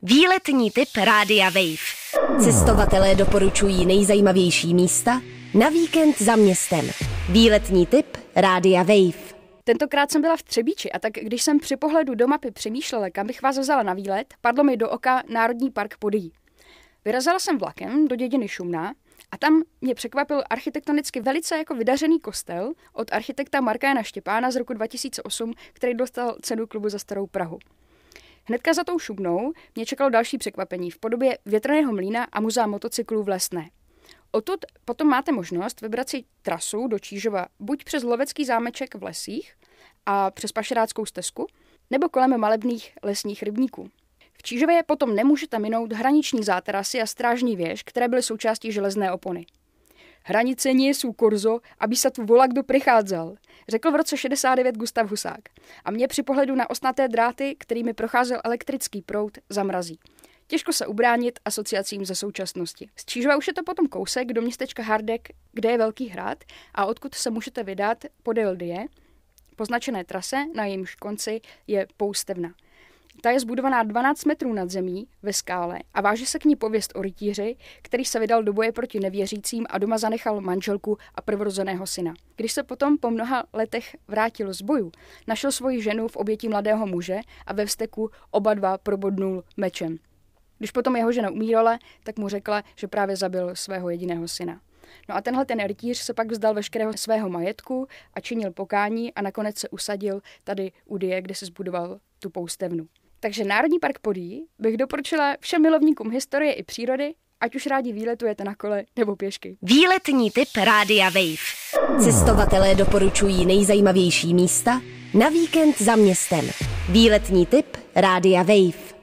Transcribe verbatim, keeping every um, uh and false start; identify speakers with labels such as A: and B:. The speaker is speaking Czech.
A: Výletní tip Rádia Wave. Cestovatelé doporučují nejzajímavější místa na víkend za městem. Výletní tip Rádia Wave.
B: Tentokrát jsem byla v Třebíči a tak když jsem při pohledu do mapy přemýšlela, kam bych vás vzala na výlet, padlo mi do oka Národní park Podyjí. Vyrazila jsem vlakem do dědiny Šumná a tam mě překvapil architektonicky velice jako vydařený kostel od architekta Marka Jana Štěpána z roku dva tisíce osm, který dostal cenu klubu za starou Prahu. Hnedka za tou Šumnou mě čekalo další překvapení v podobě větrného mlýna a muzea motocyklů v Lesné. Odtud potom máte možnost vybrat si trasu do Čížova buď přes Lovecký zámeček v lesích a přes Pašeráckou stezku, nebo kolem malebných lesních rybníků. V Čížově potom nemůžete minout hraniční zátarasy a strážní věž, které byly součástí železné opony. Hranice nie sú korzo, aby sa tu volak kdo prichádzal, řekl v roce šedesát devět Gustav Husák. A mě při pohledu na ostnaté dráty, kterými procházel elektrický proud, zamrazí. Těžko se ubránit asociacím ze současnosti. Z Čížova už je to potom kousek do městečka Hardek, kde je Velký hrad a odkud se můžete vydat podél Dyje, poznačené trase, na jejímž konci je poustevna. Ta je zbudovaná dvanáct metrů nad zemí ve skále a váže se k ní pověst o rytíři, který se vydal do boje proti nevěřícím a doma zanechal manželku a prvorozeného syna. Když se potom po mnoha letech vrátil z boju, našel svoji ženu v obětí mladého muže a ve vzteku oba dva probodnul mečem. Když potom jeho žena umírala, tak mu řekla, že právě zabil svého jediného syna. No a tenhle ten rytíř se pak vzdal veškerého svého majetku a činil pokání a nakonec se usadil tady u Dyje, kde se zbudoval tu poustevnu. Takže Národní park Podyjí bych doporučila všem milovníkům historie i přírody, ať už rádi výletujete na kole nebo pěšky.
A: Výletní tip Rádia Wave. Cestovatelé doporučují nejzajímavější místa na víkend za městem. Výletní tip Rádia Wave.